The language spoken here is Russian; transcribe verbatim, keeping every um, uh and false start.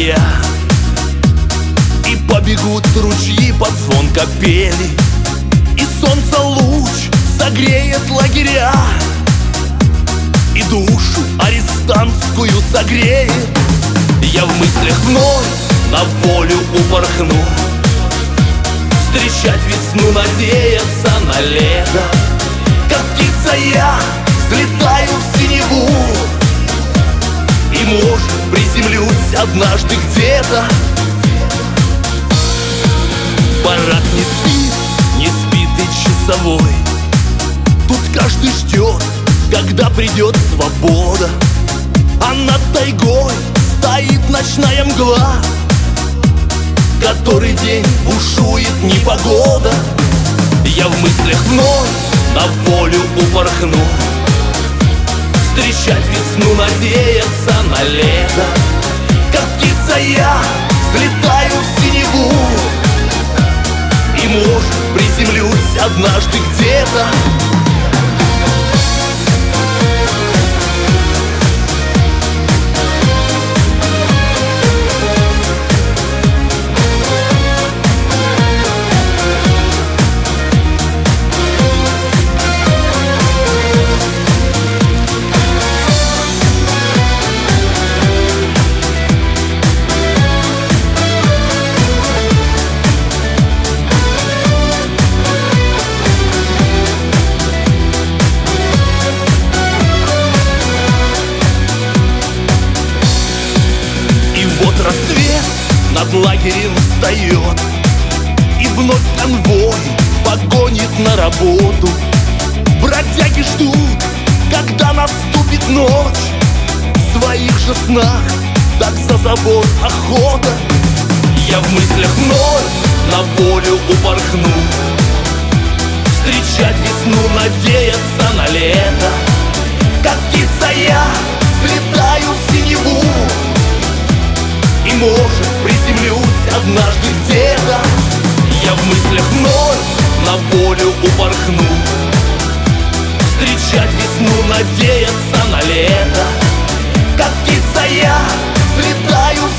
я, и побегут ручьи под звон капели, и солнце луч согреет лагеря, и душу арестантскую согреет. Я в мыслях вновь на волю упорхну, встречать весну, надеяться на лето. Как птица я взлетаю в синеву, и, может, приземлюсь однажды где-то. Барак не спит, не спит и часовой. Тут каждый ждет, когда придет свобода. А над тайгой стоит ночная мгла, который день бушует непогода. Я в мыслях вновь на волю упорхну, встречать весну, надеяться на лето. Как птица я взлетаю в синеву, и, может, приземлюсь однажды где-то. Рассвет над лагерем встает, и вновь конвой погонит на работу. Бродяги ждут, когда наступит ночь, в своих же снах так за забор охота. Я в мыслях вновь на волю упорхну, встречать весну, надеяться на лето. Как птица я взлетаю в синеву, и, может, приземлюсь однажды где-то. Я в мыслях вновь на волю упорхну, встречать весну, надеяться на лето. Как птица я взлетаю в